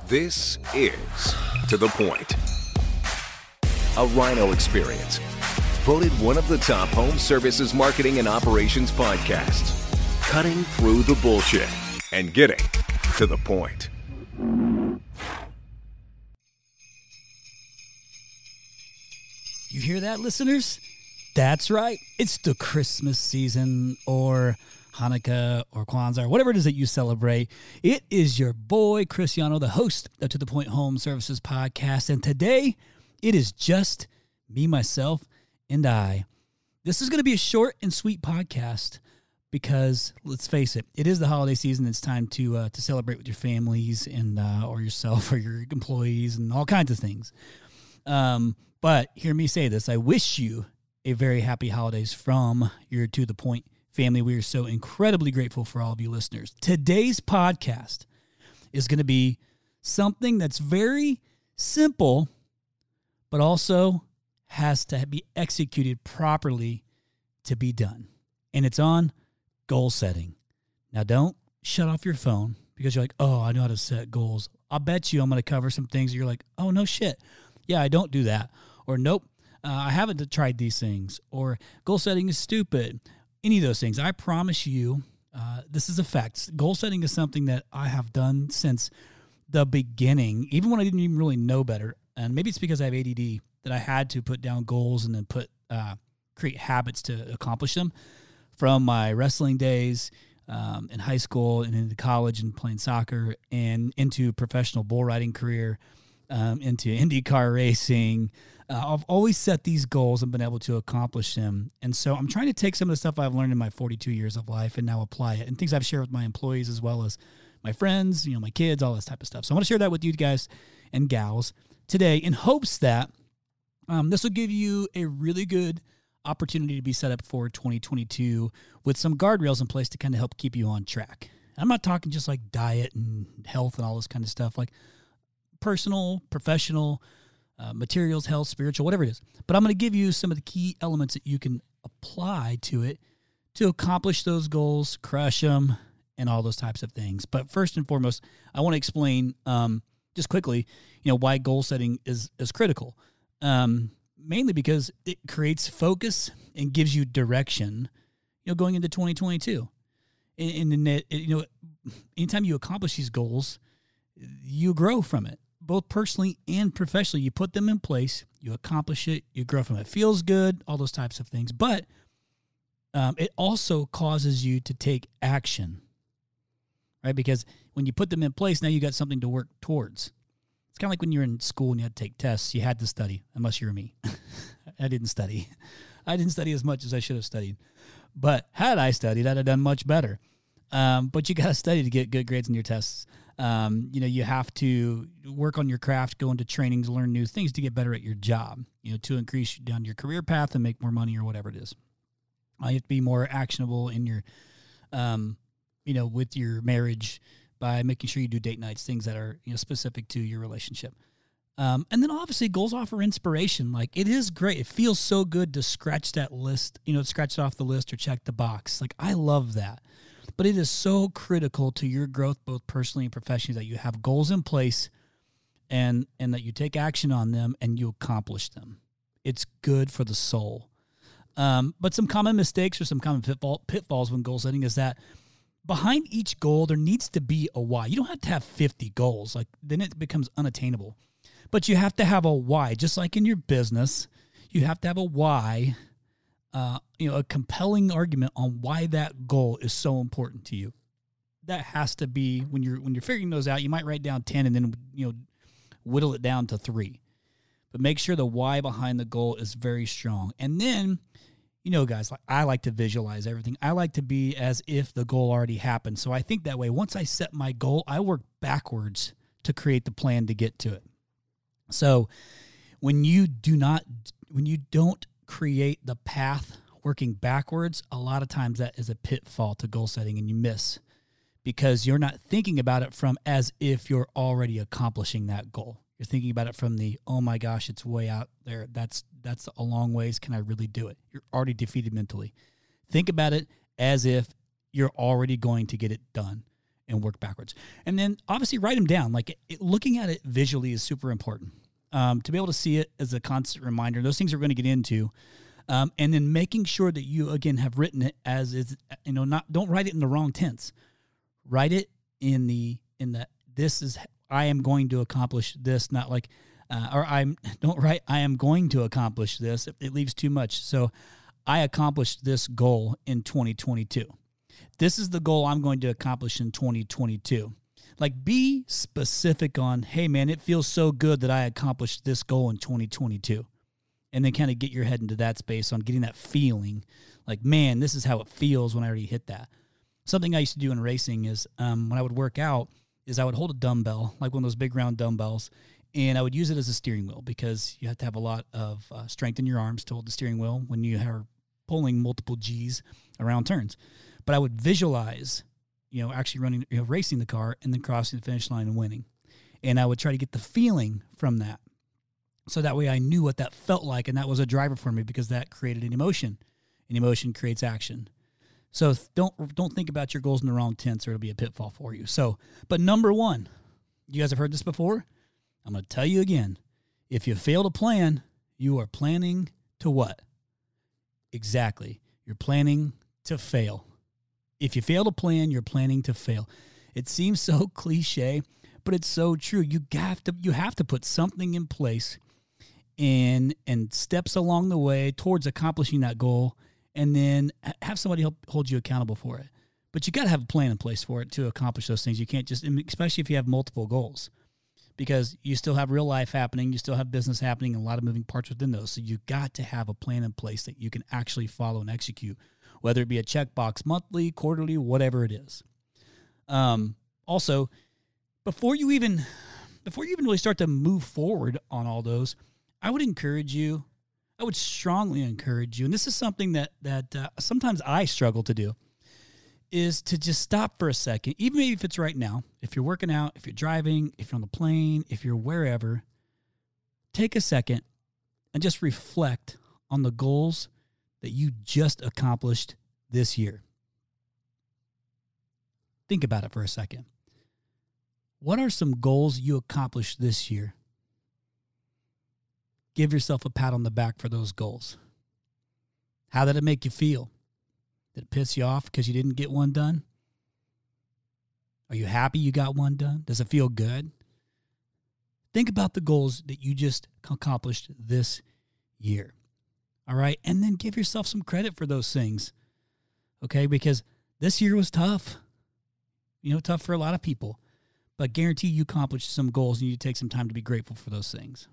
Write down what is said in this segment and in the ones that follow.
This is To The Point, a Rhino experience. Voted one of the top home services marketing and operations podcasts. Cutting through the bullshit and getting to the point. You hear that, listeners? That's right. It's the Christmas season, or Hanukkah, or Kwanzaa, or whatever it is that you celebrate. It is your boy, Cristiano, the host of To The Point Home Services Podcast. And today, it is just me, myself, and I. This is going to be a short and sweet podcast because, let's face it, it is the holiday season. It's time to celebrate with your families and or yourself or your employees and all kinds of things. But hear me say this. I wish you a very happy holidays from your To The Point family. We are so incredibly grateful for all of you listeners. Today's podcast is going to be something that's very simple, but also has to be executed properly to be done. And it's on goal setting. Now, don't shut off your phone because you're like, oh, I know how to set goals. I'll bet you I'm going to cover some things that you're like, oh, no shit. Yeah, I don't do that. Or nope, I haven't tried these things. Or goal setting is stupid. Any of those things. I promise you, this is a fact. Goal setting is something that I have done since the beginning, even when I didn't even really know better. And maybe it's because I have ADD that I had to put down goals and then create habits to accomplish them. From my wrestling days in high school and into college and playing soccer and into professional bull riding career, into IndyCar racing. I've always set these goals and been able to accomplish them. And so I'm trying to take some of the stuff I've learned in my 42 years of life and now apply it, and things I've shared with my employees as well as my friends, my kids, all this type of stuff. So I want to share that with you guys and gals today in hopes that this will give you a really good opportunity to be set up for 2022 with some guardrails in place to kind of help keep you on track. I'm not talking just like diet and health and all this kind of stuff, like personal, professional, materials, health, spiritual, whatever it is. But I'm going to give you some of the key elements that you can apply to it to accomplish those goals, crush them, and all those types of things. But first and foremost, I want to explain just quickly, why goal setting is critical. Mainly because it creates focus and gives you direction, going into 2022. And anytime you accomplish these goals, you grow from it. Both personally and professionally, you put them in place, you accomplish it, you grow from it. Feels good, all those types of things. But it also causes you to take action, right? Because when you put them in place, now you got something to work towards. It's kind of like when you're in school and you had to take tests. You had to study, unless you're me. I didn't study. I didn't study as much as I should have studied. But had I studied, I'd have done much better. But you got to study to get good grades in your tests. You have to work on your craft, go into trainings, learn new things to get better at your job, to increase down your career path and make more money or whatever it is. You have to be more actionable in your, with your marriage by making sure you do date nights, things that are, specific to your relationship. And then obviously goals offer inspiration. Like, it is great. It feels so good to scratch that list, scratch it off the list or check the box. Like, I love that. But it is so critical to your growth, both personally and professionally, that you have goals in place and that you take action on them and you accomplish them. It's good for the soul. But some common mistakes or some common pitfalls when goal setting is that behind each goal, there needs to be a why. You don't have to have 50 goals. Like, then it becomes unattainable. But you have to have a why. Just like in your business, you have to have a why. A compelling argument on why that goal is so important to you. That has to be when you're figuring those out. You might write down 10 and then whittle it down to 3, but make sure the why behind the goal is very strong. And then, guys, I like to visualize everything. I like to be as if the goal already happened. So I think that way. Once I set my goal, I work backwards to create the plan to get to it. So when you don't create the path working backwards, a lot of times that is a pitfall to goal setting and you miss because you're not thinking about it from as if you're already accomplishing that goal. You're thinking about it from the, oh my gosh, it's way out there. That's a long ways. Can I really do it? You're already defeated mentally. Think about it as if you're already going to get it done. and work backwards. And then obviously write them down. Like looking at it visually is super important. To be able to see it as a constant reminder, those things we're going to get into. And then making sure that you, again, have written it as is, don't write it in the wrong tense. Write it in the I am going to accomplish this, not like, don't write, I am going to accomplish this. It leaves too much. So I accomplished this goal in 2022. This is the goal I'm going to accomplish in 2022. Like, be specific on, hey, man, it feels so good that I accomplished this goal in 2022. And then kind of get your head into that space on getting that feeling like, man, this is how it feels when I already hit that. Something I used to do in racing is when I would work out is I would hold a dumbbell, like one of those big round dumbbells, and I would use it as a steering wheel because you have to have a lot of strength in your arms to hold the steering wheel when you are pulling multiple G's around turns. But I would visualize, actually running, racing the car and then crossing the finish line and winning. And I would try to get the feeling from that. So that way I knew what that felt like, and that was a driver for me because that created an emotion. And emotion creates action. So don't think about your goals in the wrong tense or it'll be a pitfall for you. So, but number one, you guys have heard this before? I'm going to tell you again. If you fail to plan, you are planning to what? Exactly. You're planning to fail. If you fail to plan, you're planning to fail. It seems so cliche, but it's so true. You have to put something in place and steps along the way towards accomplishing that goal, and then have somebody help hold you accountable for it. But you got to have a plan in place for it to accomplish those things. You can't just, especially if you have multiple goals, because you still have real life happening, you still have business happening, and a lot of moving parts within those. So you got to have a plan in place that you can actually follow and execute, whether it be a checkbox monthly, quarterly, whatever it is. Also, before you even really start to move forward on all those, I would strongly encourage you, and this is something that sometimes I struggle to do, is to just stop for a second, even maybe if it's right now, if you're working out, if you're driving, if you're on the plane, if you're wherever, take a second and just reflect on the goals that you just accomplished this year. Think about it for a second. What are some goals you accomplished this year? Give yourself a pat on the back for those goals. How did it make you feel? Did it piss you off because you didn't get one done? Are you happy you got one done? Does it feel good? Think about the goals that you just accomplished this year. All right? And then give yourself some credit for those things. Okay? Because this year was tough. Tough for a lot of people. But guarantee you accomplished some goals, and you take some time to be grateful for those things.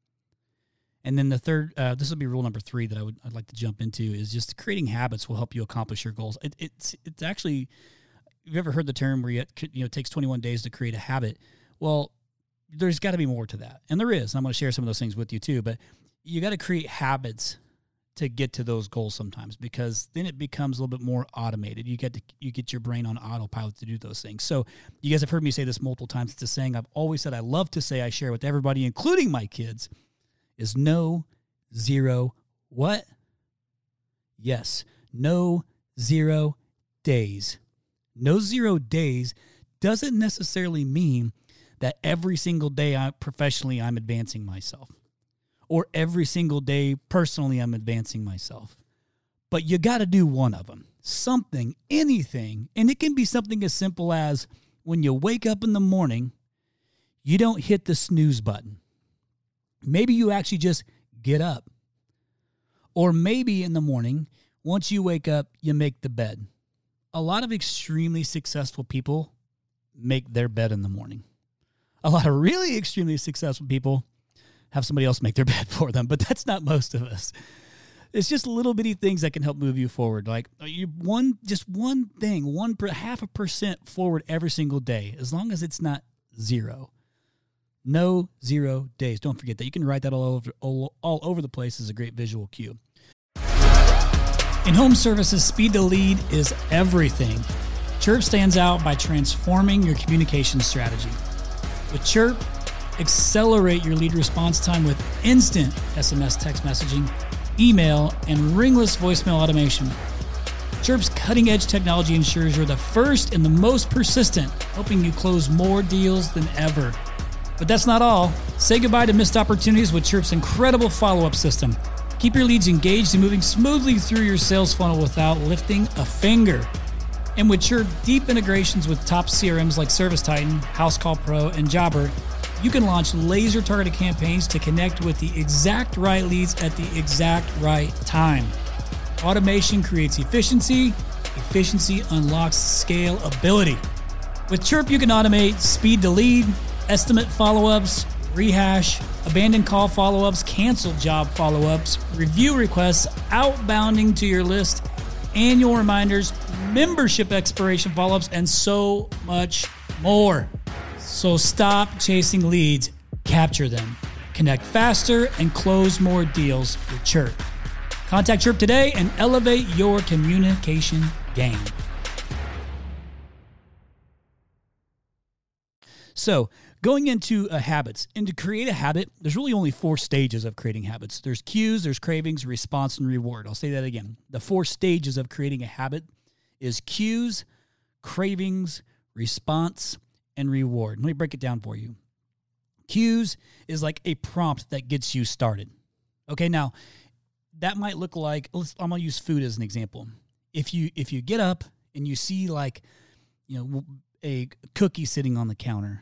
And then the third, this will be rule number 3 that I'd like to jump into, is just creating habits will help you accomplish your goals. It's actually, you've ever heard the term where it takes 21 days to create a habit? Well, there's got to be more to that, and there is. I'm going to share some of those things with you too. But you got to create habits to get to those goals sometimes, because then it becomes a little bit more automated. You get your brain on autopilot to do those things. So you guys have heard me say this multiple times. It's a saying I've always said I love to say, I share with everybody, including my kids, is no zero what? Yes, no 0 days. No 0 days doesn't necessarily mean that every single day professionally I'm advancing myself, or every single day personally I'm advancing myself. But you got to do one of them. Something, anything, and it can be something as simple as when you wake up in the morning, you don't hit the snooze button. Maybe you actually just get up. Or maybe in the morning, once you wake up, you make the bed. A lot of extremely successful people make their bed in the morning. A lot of really extremely successful people have somebody else make their bed for them, but that's not most of us. It's just little bitty things that can help move you forward. Like one thing, 0.5% forward every single day, as long as it's not 0. No 0 days. Don't forget that. You can write that all over the place as a great visual cue. In home services, speed to lead is everything. Chirp stands out by transforming your communication strategy. With Chirp, accelerate your lead response time with instant SMS text messaging, email, and ringless voicemail automation. Chirp's cutting-edge technology ensures you're the first and the most persistent helping you close more deals than ever. But that's not all. Say goodbye to missed opportunities with Chirp's incredible follow-up system. Keep your leads engaged and moving smoothly through your sales funnel without lifting a finger. And with Chirp deep integrations with top CRMs like ServiceTitan, HouseCall Pro, and Jobber, you can launch laser-targeted campaigns to connect with the exact right leads at the exact right time. Automation creates efficiency. Efficiency unlocks scalability. With Chirp, you can automate speed to lead, estimate follow-ups, rehash, abandoned call follow-ups, canceled job follow-ups, review requests, outbounding to your list, annual reminders, membership expiration follow-ups, and so much more. So stop chasing leads, capture them, connect faster, and close more deals with Chirp. Contact Chirp today and elevate your communication game. So, going into habits, and to create a habit, there's really only 4 stages of creating habits. There's cues, there's cravings, response, and reward. I'll say that again. The 4 stages of creating a habit is cues, cravings, response, and reward. Let me break it down for you. Cues is like a prompt that gets you started. Okay, now that might look like, I'm gonna use food as an example. If you get up and you see a cookie sitting on the counter,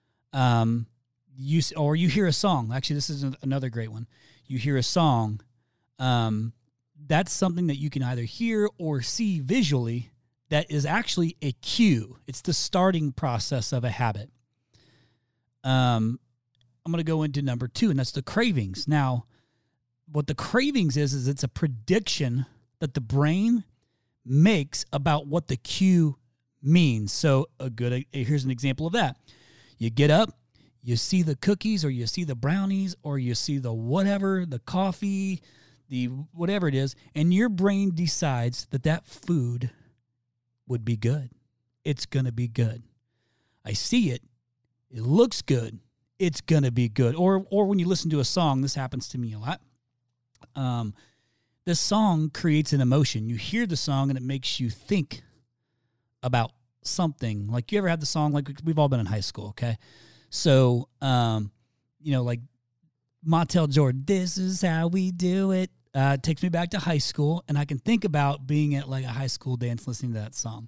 you hear a song. Actually, this is another great one. You hear a song. That's something that you can either hear or see visually. That is actually a cue. It's the starting process of a habit. I'm going to go into number 2, and that's the cravings. Now, what the cravings is it's a prediction that the brain makes about what the cue means. So here's an example of that. You get up, you see the cookies, or you see the brownies, or you see the whatever, the coffee, the whatever it is, and your brain decides that food would be good. It's going to be good. I see it. It looks good. It's going to be good. Or when you listen to a song, this happens to me a lot. This song creates an emotion. You hear the song and it makes you think about something. Like, you ever had the song, like we've all been in high school, okay? So, like Montel Jordan, "This Is How We Do It," takes me back to high school, and I can think about being at like a high school dance listening to that song.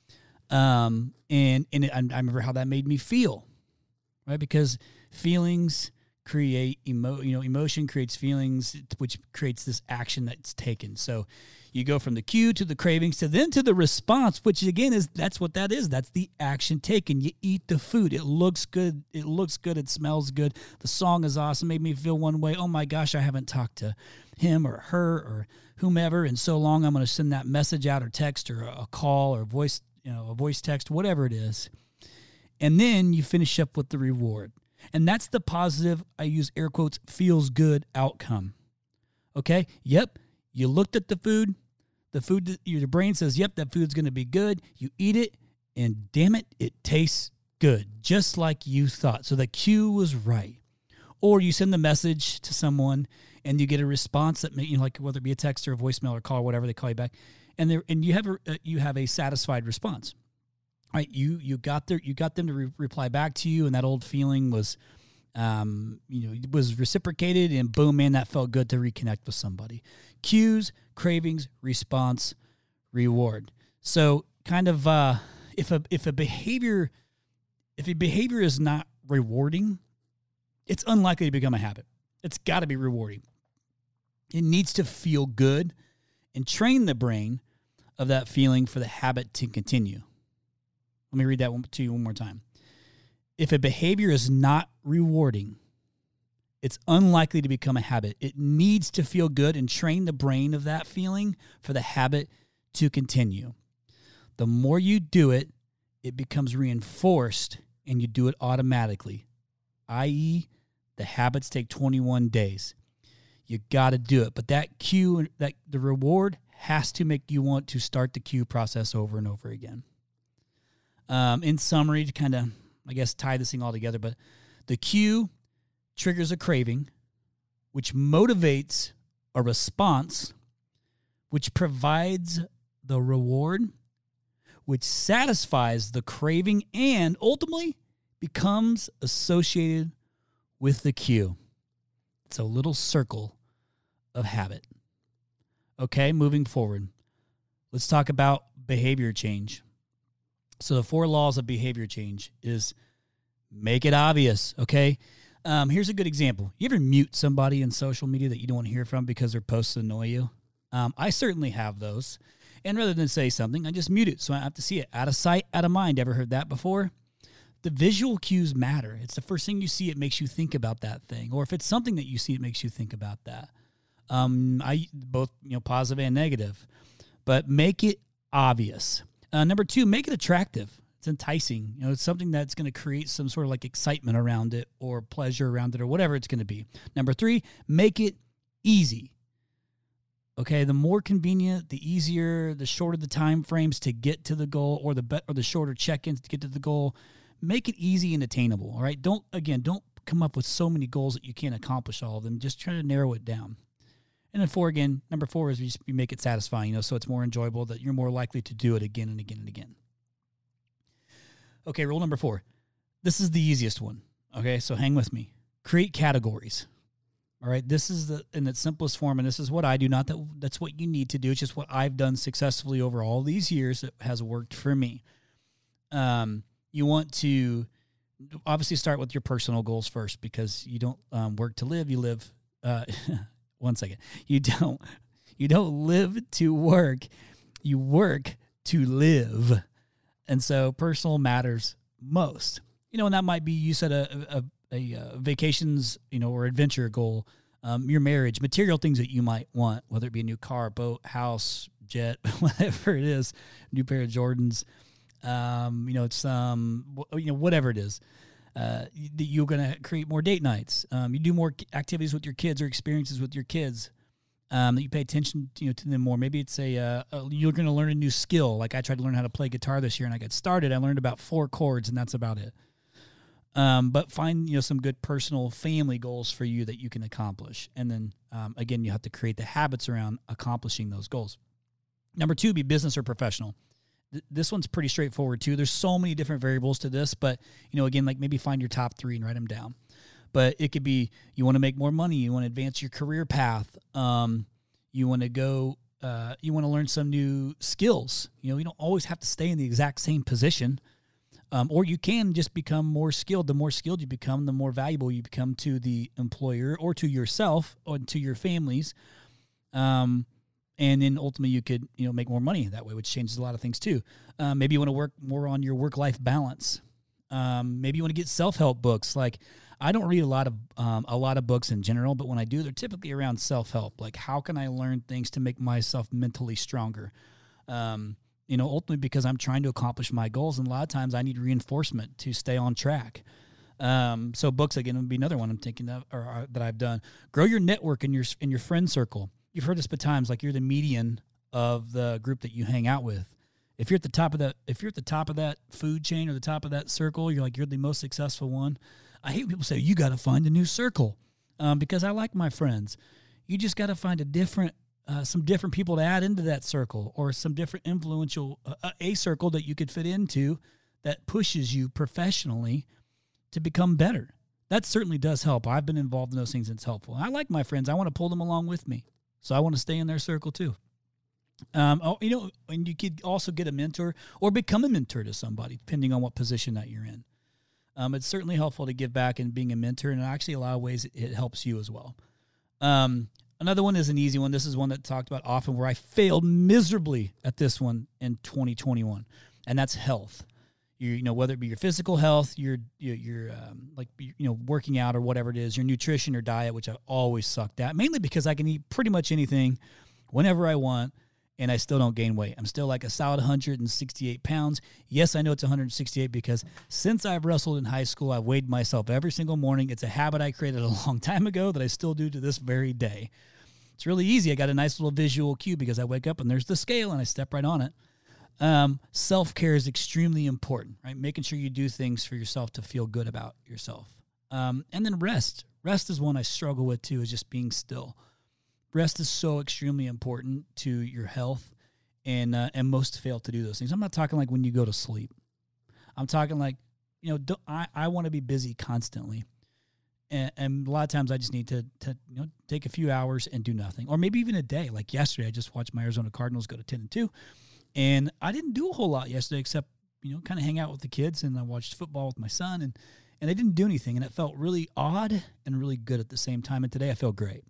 I remember how that made me feel, right? Because feelings create emotion creates feelings, which creates this action that's taken. So you go from the cue to the cravings to the response, which again that's what that is. That's the action taken. You eat the food. It looks good. It smells good. The song is awesome. Made me feel one way. Oh my gosh, I haven't talked to him or her or whomever in so long. I'm going to send that message out or text or a call or a voice text, whatever it is. And then you finish up with the reward. And that's the positive, I use air quotes, feels good outcome. Okay? Yep. You looked at the food. Your brain says, yep, that food's going to be good. You eat it, and damn it, it tastes good, just like you thought. So the cue was right. Or you send the message to someone, and you get a response that, like whether it be a text or a voicemail or call or whatever, they call you back, and you have a satisfied response. Right, you got them to reply back to you, and that old feeling was, was reciprocated, and boom, man, that felt good to reconnect with somebody. Cues, cravings, response, reward. So, kind of, if a behavior is not rewarding, it's unlikely to become a habit. It's got to be rewarding. It needs to feel good, and train the brain of that feeling for the habit to continue. Let me read that to you one more time. If a behavior is not rewarding, it's unlikely to become a habit. It needs to feel good and train the brain of that feeling for the habit to continue. The more you do it, it becomes reinforced and you do it automatically, i.e., the habits take 21 days. You got to do it. But that cue, the reward has to make you want to start the cue process over and over again. In summary, to kind of, I guess, tie this thing all together, but the cue triggers a craving, which motivates a response, which provides the reward, which satisfies the craving and ultimately becomes associated with the cue. It's a little circle of habit. Okay, moving forward. Let's talk about behavior change. So the 4 laws of behavior change is make it obvious, okay? Here's a good example. You ever mute somebody in social media that you don't want to hear from because their posts annoy you? I certainly have those. And rather than say something, I just mute it so I have to see it. Out of sight, out of mind. Ever heard that before? The visual cues matter. It's the first thing you see, it makes you think about that thing. Or if it's something that you see, it makes you think about that. Both positive and negative. But make it obvious. Number 2, make it attractive. It's enticing. It's something that's going to create some sort of like excitement around it or pleasure around it or whatever it's going to be. Number 3, make it easy. Okay, the more convenient, the easier, the shorter the time frames to get to the goal, or the shorter check-ins to get to the goal. Make it easy and attainable. All right, don't come up with so many goals that you can't accomplish all of them. Just try to narrow it down. And then number 4 is you make it satisfying, so it's more enjoyable, that you're more likely to do it again and again and again. Okay, rule number 4. This is the easiest one. Okay, so hang with me. Create categories. All right, this is in its simplest form, and this is what I do. Not that that's what you need to do. It's just what I've done successfully over all these years that has worked for me. You want to obviously start with your personal goals first, because you don't work to live. You live. One second. You don't live to work. You work to live, and so personal matters most. And that might be, you set a vacations, or adventure goal, your marriage, material things that you might want, whether it be a new car, boat, house, jet, whatever it is, new pair of Jordans, whatever it is. You're going to create more date nights. You do more activities with your kids or experiences with your kids, that you pay attention to them more. Maybe it's you're going to learn a new skill. Like I tried to learn how to play guitar this year, and I got started. I learned about 4 chords, and that's about it. But find, some good personal family goals for you that you can accomplish. And then, again, you have to create the habits around accomplishing those goals. Number 2, be business or professional. This one's pretty straightforward too. There's so many different variables to this, but, again, like maybe find your top 3 and write them down. But it could be, you want to make more money. You want to advance your career path. You want to go, you want to learn some new skills. You don't always have to stay in the exact same position. Or you can just become more skilled. The more skilled you become, the more valuable you become to the employer or to yourself or to your families. And then ultimately you could, make more money that way, which changes a lot of things too. Maybe you want to work more on your work-life balance. Maybe you want to get self-help books. Like I don't read a lot of books in general, but when I do, they're typically around self-help. Like how can I learn things to make myself mentally stronger? Ultimately because I'm trying to accomplish my goals, and a lot of times I need reinforcement to stay on track. So books, again, would be another one I'm thinking of, or that I've done. Grow your network in your friend circle. You've heard this by times, like you're the median of the group that you hang out with. If you're at the top of that food chain or the top of that circle, you're the most successful one. I hate when people say you got to find a new circle, because I like my friends. You just got to find some different people to add into that circle, or some different influential, a circle that you could fit into that pushes you professionally to become better. That certainly does help. I've been involved in those things, and it's helpful. And I like my friends. I want to pull them along with me. So I want to stay in their circle too. And you could also get a mentor or become a mentor to somebody, depending on what position that you're in. It's certainly helpful to give back and being a mentor, and actually a lot of ways it helps you as well. Another one is an easy one. This is one that talked about often, where I failed miserably at this one in 2021, and that's health. Whether it be your physical health, your working out or whatever it is, your nutrition or diet, which I always sucked at, mainly because I can eat pretty much anything whenever I want, and I still don't gain weight. I'm still like a solid 168 pounds. Yes, I know it's 168 because since I've wrestled in high school, I've weighed myself every single morning. It's a habit I created a long time ago that I still do to this very day. It's really easy. I got a nice little visual cue because I wake up and there's the scale and I step right on it. Self-care is extremely important, right? Making sure you do things for yourself to feel good about yourself. And then rest. Rest is one I struggle with too, is just being still. Rest is so extremely important to your health and most fail to do those things. I'm not talking like when you go to sleep. I'm talking like, I want to be busy constantly. And a lot of times I just need to take a few hours and do nothing, or maybe even a day. Like yesterday, I just watched my Arizona Cardinals go to 10-2, and I didn't do a whole lot yesterday except kind of hang out with the kids, and I watched football with my son, and I didn't do anything, and it felt really odd and really good at the same time. And today I feel great.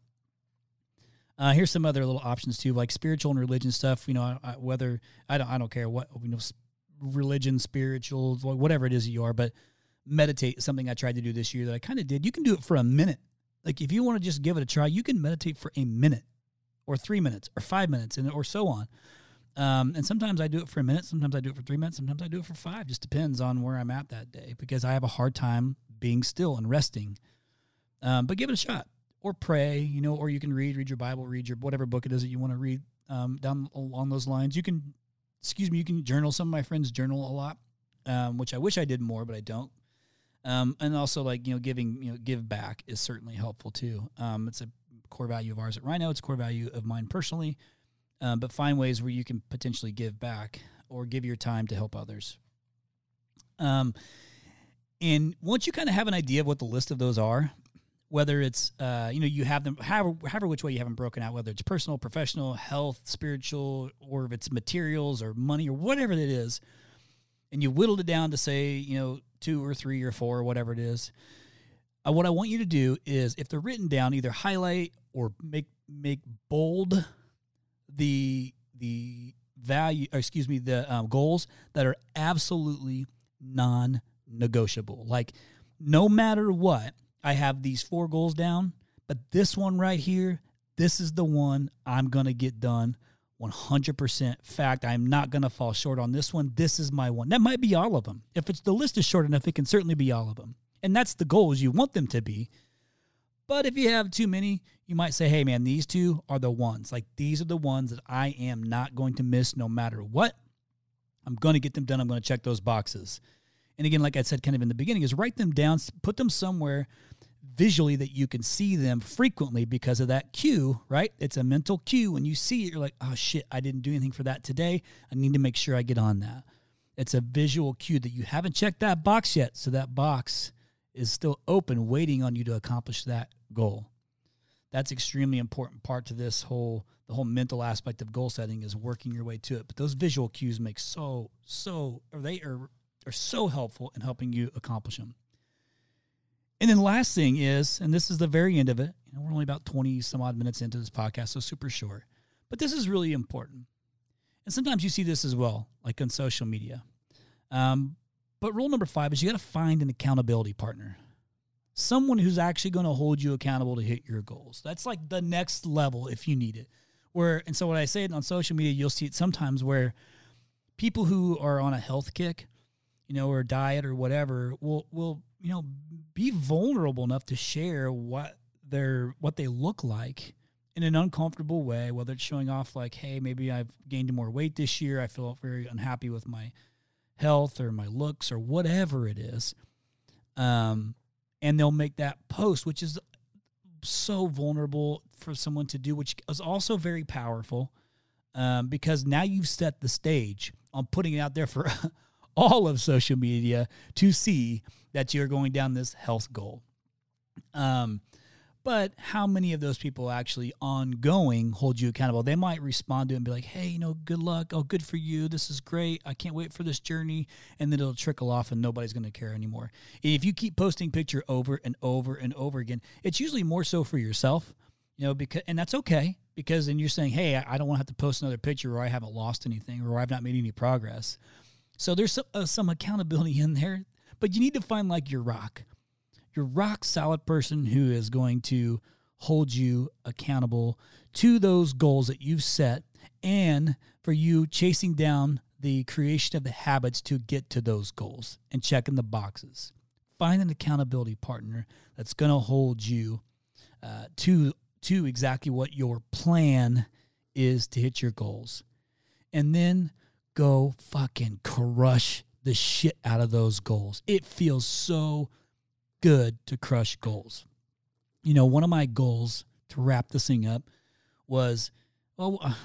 Here's some other little options too, like spiritual and religion stuff. I don't care what religion, spiritual, whatever it is that you are, but meditate is something I tried to do this year that I kind of did. You can do it for a minute. Like if you want to just give it a try, you can meditate for a minute or 3 minutes or 5 minutes or so on. And sometimes I do it for a minute. Sometimes I do it for 3 minutes. Sometimes I do it for 5. Just depends on where I'm at that day, because I have a hard time being still and resting. But give it a shot, or pray, or you can read your Bible, read your whatever book it is that you want to read down along those lines. You can journal. Some of my friends journal a lot, which I wish I did more, but I don't. And also give back is certainly helpful too. It's a core value of ours at Rhino. It's a core value of mine personally. But find ways where you can potentially give back or give your time to help others. And once you kind of have an idea of what the list of those are, whether it's, you have them, however which way you have them broken out, whether it's personal, professional, health, spiritual, or if it's materials or money or whatever it is, and you whittled it down to say, 2 or 3 or 4 or whatever it is, what I want you to do is, if they're written down, either highlight or make bold the value, the goals that are absolutely non-negotiable. Like, no matter what, I have these 4 goals down, but this one right here, this is the one I'm going to get done 100%. Fact, I'm not going to fall short on this one. This is my one. That might be all of them. If the list is short enough, it can certainly be all of them. And that's the goals you want them to be. But if you have too many, you might say, hey, man, these 2 are the ones. Like, these are the ones that I am not going to miss no matter what. I'm going to get them done. I'm going to check those boxes. And again, like I said kind of in the beginning, is write them down, put them somewhere visually that you can see them frequently because of that cue, right? It's a mental cue. When you see it, you're like, oh, shit, I didn't do anything for that today. I need to make sure I get on that. It's a visual cue that you haven't checked that box yet, so that box is still open, waiting on you to accomplish that goal. That's extremely important part to the whole mental aspect of goal setting, is working your way to it. But those visual cues make are so helpful in helping you accomplish them. And then the last thing is, and this is the very end of it, we're only about 20 some odd minutes into this podcast, so super short, but this is really important. And sometimes you see this as well, like on social media. But rule number 5 is you got to find an accountability partner. Someone who's actually going to hold you accountable to hit your goals. That's like the next level if you need it. And so when I say it on social media, you'll see it sometimes where people who are on a health kick, or diet or whatever, will be vulnerable enough to share what they look like in an uncomfortable way, whether it's showing off like, hey, maybe I've gained more weight this year. I feel very unhappy with my health or my looks or whatever it is. And they'll make that post, which is so vulnerable for someone to do, which is also very powerful, because now you've set the stage on putting it out there for all of social media to see that you're going down this health goal. But how many of those people actually ongoing hold you accountable? They might respond to it and be like, hey, good luck. Oh, good for you. This is great. I can't wait for this journey. And then it'll trickle off and nobody's going to care anymore. If you keep posting picture over and over and over again, it's usually more so for yourself, and that's okay, because then you're saying, hey, I don't want to have to post another picture, or I haven't lost anything, or I've not made any progress. So there's some accountability in there, but you need to find like your rock solid person who is going to hold you accountable to those goals that you've set, and for you chasing down the creation of the habits to get to those goals and checking the boxes. Find an accountability partner that's going to hold you to exactly what your plan is to hit your goals. And then go fucking crush the shit out of those goals. It feels so good to crush goals. One of my goals, to wrap this thing up, was,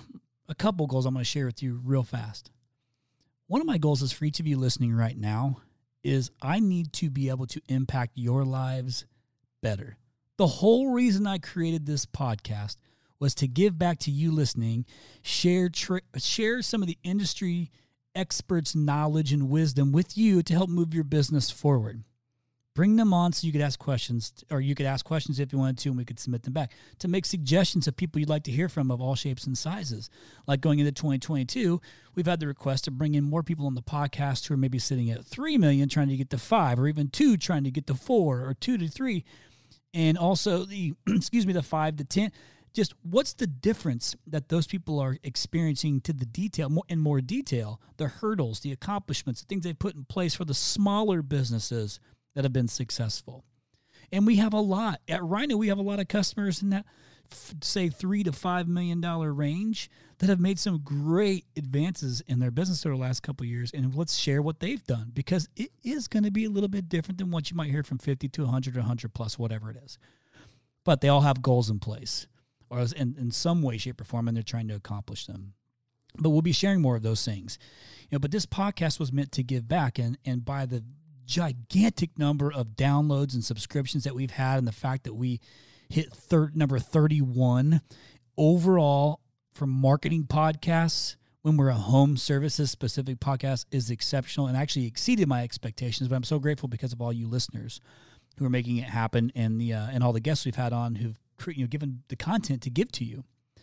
a couple goals I'm going to share with you real fast. One of my goals is for each of you listening right now is I need to be able to impact your lives better. The whole reason I created this podcast was to give back to you listening, share some of the industry experts' knowledge and wisdom with you to help move your business forward. Bring them on so you could ask questions, or you could ask questions if you wanted to, and we could submit them back. To make suggestions of people you'd like to hear from of all shapes and sizes. Like going into 2022, we've had the request to bring in more people on the podcast who are maybe sitting at 3 million trying to get to 5, or even 2 trying to get to 4, or 2 to 3. And also the, the 5 to 10. Just what's the difference that those people are experiencing to the detail, more detail, the hurdles, the accomplishments, the things they put in place for the smaller businesses that have been successful. And we have a lot. At Rhino, we have a lot of customers in that, say, $3 to $5 million range that have made some great advances in their business over the last couple of years. And let's share what they've done, because it is going to be a little bit different than what you might hear from 50 to 100 or 100 plus, whatever it is. But they all have goals in place, or in some way, shape, or form, and they're trying to accomplish them. But we'll be sharing more of those things. But this podcast was meant to give back, and by the gigantic number of downloads and subscriptions that we've had, and the fact that we hit number 31 overall for marketing podcasts when we're a home services specific podcast is exceptional and actually exceeded my expectations. But I'm so grateful because of all you listeners who are making it happen, and all the guests we've had on who've given the content to give to you.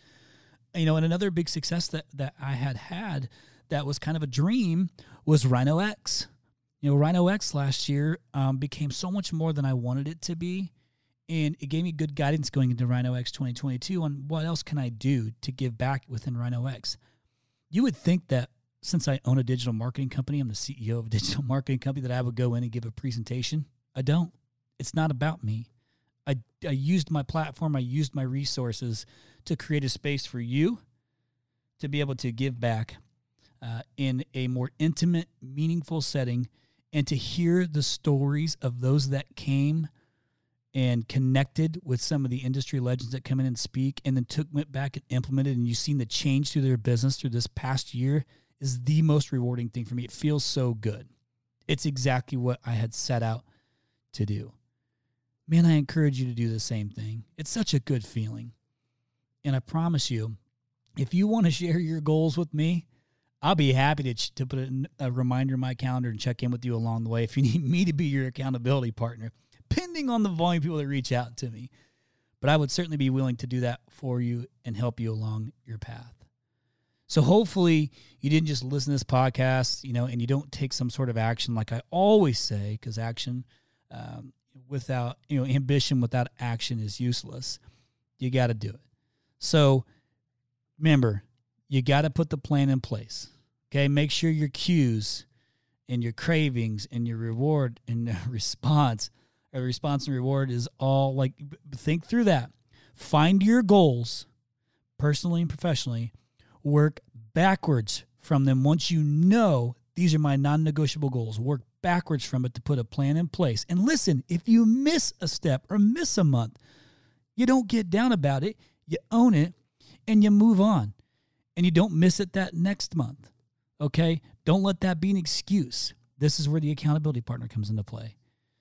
And another big success that I had that was kind of a dream was Rhino X. Rhino X last year became so much more than I wanted it to be, and it gave me good guidance going into Rhino X 2022 on what else can I do to give back within Rhino X. You would think that since I own a digital marketing company, I'm the CEO of a digital marketing company, that I would go in and give a presentation. I don't. It's not about me. I used my platform, I used my resources to create a space for you to be able to give back in a more intimate, meaningful setting, and to hear the stories of those that came and connected with some of the industry legends that come in and speak, and then went back and implemented, and you've seen the change through their business through this past year, is the most rewarding thing for me. It feels so good. It's exactly what I had set out to do. Man, I encourage you to do the same thing. It's such a good feeling. And I promise you, if you want to share your goals with me, I'll be happy to put a reminder in my calendar and check in with you along the way if you need me to be your accountability partner, depending on the volume of people that reach out to me. But I would certainly be willing to do that for you and help you along your path. So hopefully you didn't just listen to this podcast, and you don't take some sort of action, like I always say, because action without, ambition without action is useless. You got to do it. So remember, you got to put the plan in place. Okay, make sure your cues and your cravings and your reward and response and reward is all like, think through that. Find your goals, personally and professionally, work backwards from them. Once you know these are my non-negotiable goals, work backwards from it to put a plan in place. And listen, if you miss a step or miss a month, you don't get down about it. You own it and you move on. And you don't miss it that next month, okay? Don't let that be an excuse. This is where the accountability partner comes into play.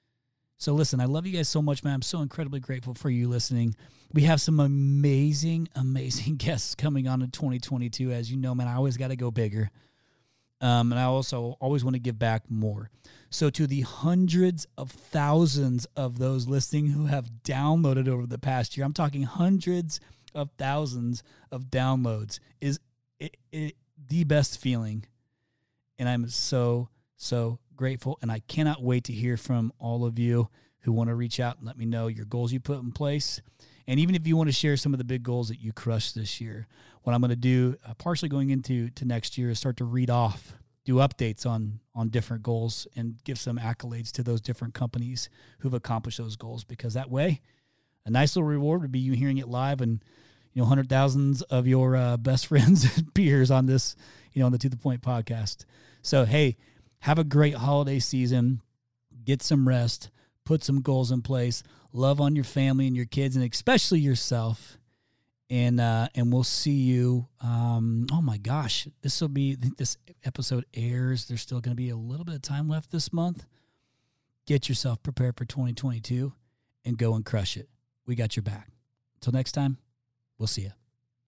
So listen, I love you guys so much, man. I'm so incredibly grateful for you listening. We have some amazing, amazing guests coming on in 2022. As you know, man, I always got to go bigger. And I also always want to give back more. So to the hundreds of thousands of those listening who have downloaded over the past year, I'm talking hundreds of thousands of downloads, is the best feeling. And I'm so, so grateful. And I cannot wait to hear from all of you who want to reach out and let me know your goals you put in place. And even if you want to share some of the big goals that you crushed this year, what I'm going to do, partially going into next year, is start to read off, do updates on different goals, and give some accolades to those different companies who've accomplished those goals. Because that way, a nice little reward would be you hearing it live and, hundred thousands of your best friends and peers on this, on the To The Point podcast. So, hey, have a great holiday season. Get some rest. Put some goals in place. Love on your family and your kids, and especially yourself. And we'll see you. Oh my gosh, I think this episode airs. There's still going to be a little bit of time left this month. Get yourself prepared for 2022 and go and crush it. We got your back. Until next time, we'll see you.